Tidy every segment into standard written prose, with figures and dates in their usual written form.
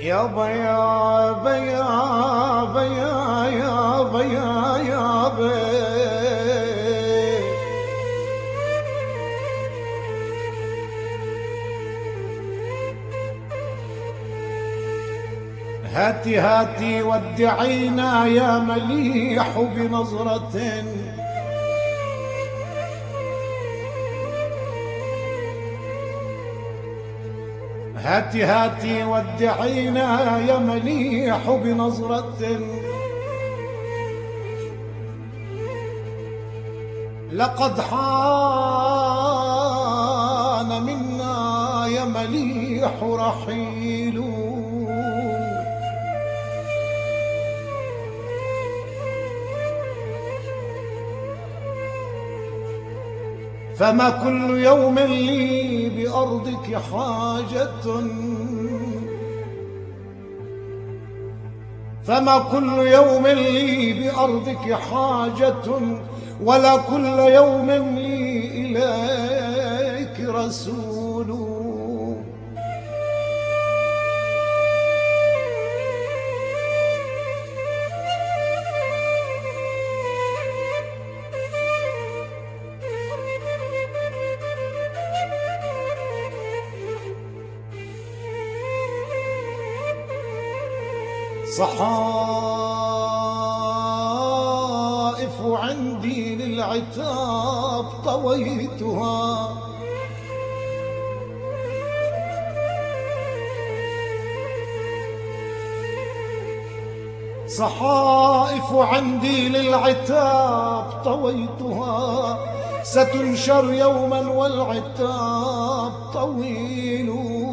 يابا يابا يابا يابا يابا هاتي هاتي ودعينا يا مليح بنظرة هاتي هاتي ودعينا يا مليح بنظرة لقد حان منا يا مليح رحيل فما كل يوم لي بأرضك حاجة فما كل يوم لي بأرضك حاجة ولا كل يوم لي إليك رسول صحائف عندي للعتاب طويتها صحائف عندي للعتاب طويتها ستنشر يوما والعتاب طويل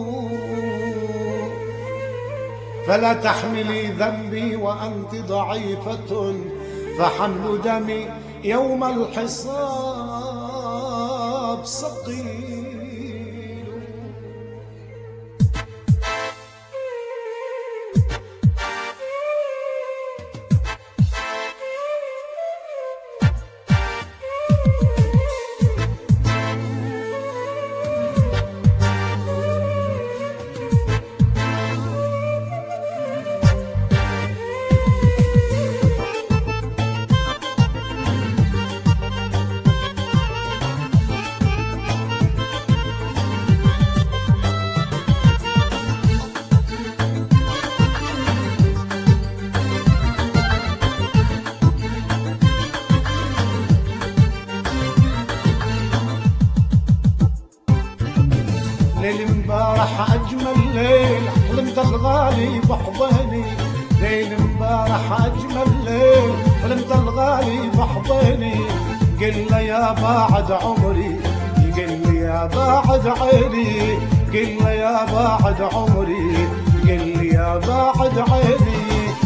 فلا تحملي ذنبي وأنت ضعيفة فحمل دمي يوم الحساب ثقيل ليل امبارح اجمل ليل حلمت الغالي بحضني ليل امبارح اجمل ليل حلمت الغالي بحضني قل له يا بعد عمري قل لي يا بعد عيني قل له يا بعد عمري قل لي يا بعد عيني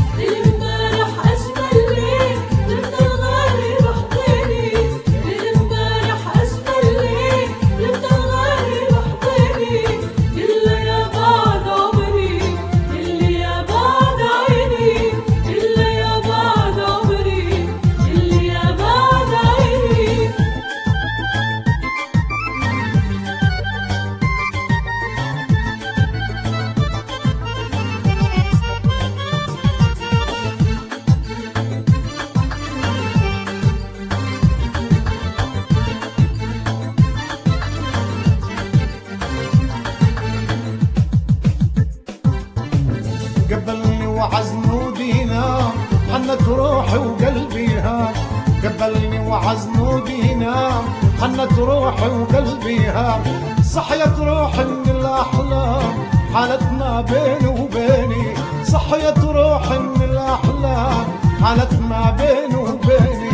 قبلني وعزن ودينا حنت روحي وقلبي هام قبلني وعزن ودينا حنت روحي وقلبي هام صحيت روحي من الأحلام حالتنا بيني وبيني صحيت روحي من الأحلام حالتنا بيني وبيني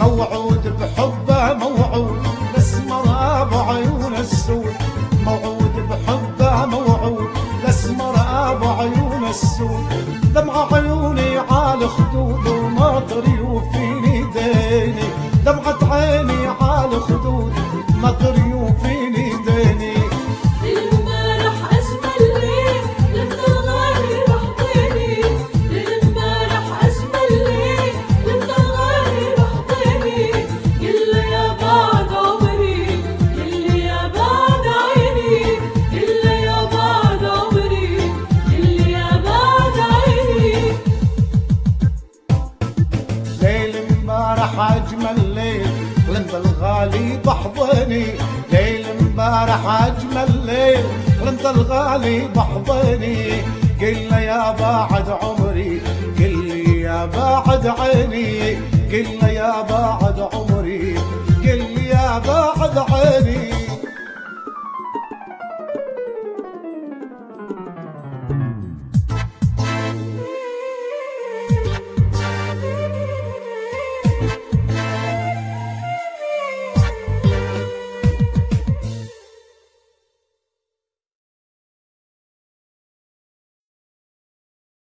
موعود بحبه موعود الاسمر ابو عيون السود، موعود بحبه موعود الاسمر ابو عيون السود، دمع عيوني عال خدود ومطر يوفيني ديني، دمعة عيني عال خدود مطر يوفيني ديني. أجمل ليل حلمت الغالي بحضني، ليل امبارح أجمل ليل حلمت الغالي بحضني، قل له يا بعد عمري قل لي يا بعد عيني، قل له يا بعد عمري قل لي يا بعد عيني.